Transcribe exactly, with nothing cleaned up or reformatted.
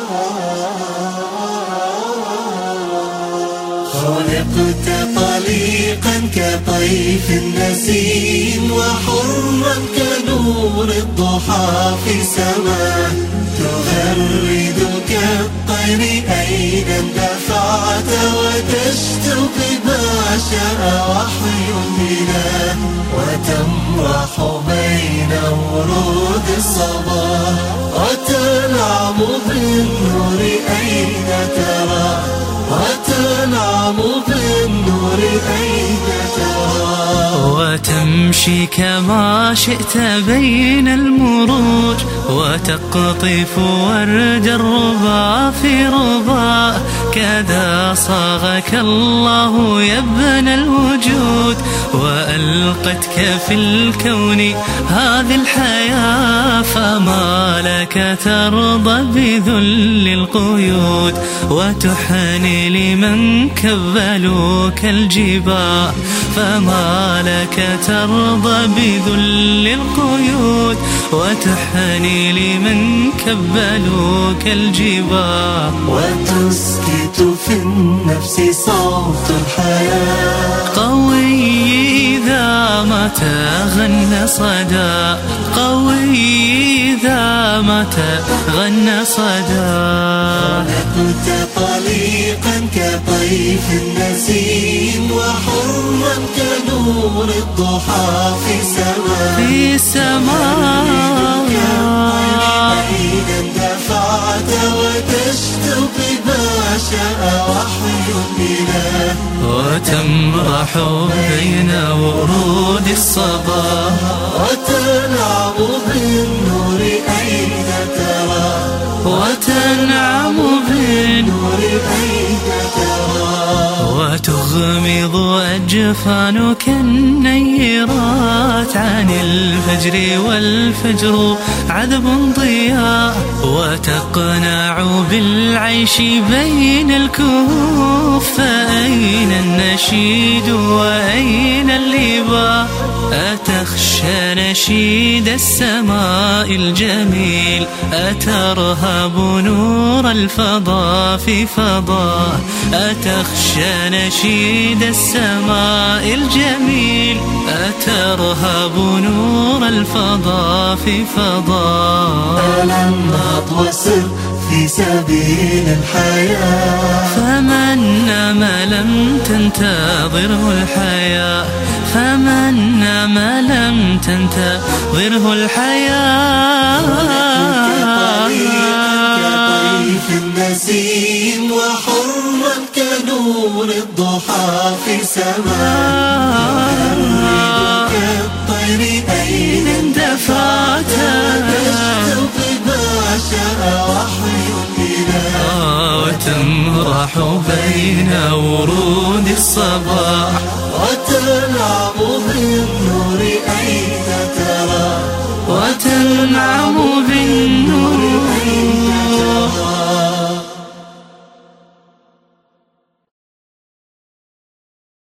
خلقت طليقا كطيف النسيم وحرا كنور الضحى في سماه تغرد كالطير أين اندفعت وتشتو بما شاء وحي الإله وتمرح بين ورود الصباح وتنعم بالنور أين ترى وتنعم بالنور أين ترى وتمشي كما شئت بين المروج وتقطف ورد الربا في ربا كذا صاغك الله يا ابن الوجود وألقتك في الكون هذه الحياة فما لك ترضى بذل القيود وتحني لمن كبلوك الجباه فما لك ترضى بذل القيود وتحني لمن كبلوك الجباه وتسكت في النفس صوت الحياة قوي إذا ما تغنى صدى قوي إذا ما تغنى صدى خلقت طليقا كطيف النسيم وحرا كنور الضحى في سماه في سماه أين اندفعت وتشتو بما شاء وحي الإله وتمرح بين ورود الصباح وتنعم بالنور أين ترى وتنعم بالنور أين ترى وتغمض أجفانك النيرات عن الفجر والفجر عذب ضياء وتقنع بالعيش بين الكهوف فأين النشيد وأين اللباء أتخشى نشيد السماء الجميل أترهب نور الفضاء في فضاء أتخشى نشيد السماء الجميل أترهب نور الفضاء في فضاء ألم وسر في سبيل الحياة فمن نام لم تنتظره الحياة فمن نام لم تنتظره الحياة كطيف النسيم وحرا كنور الضحى في سماه كالطير أين اندفعت تشتو بما شاء وحي الإله وتمرح بين ورود الصباح وتنعم بالنور أين ترى وتنعم بالنور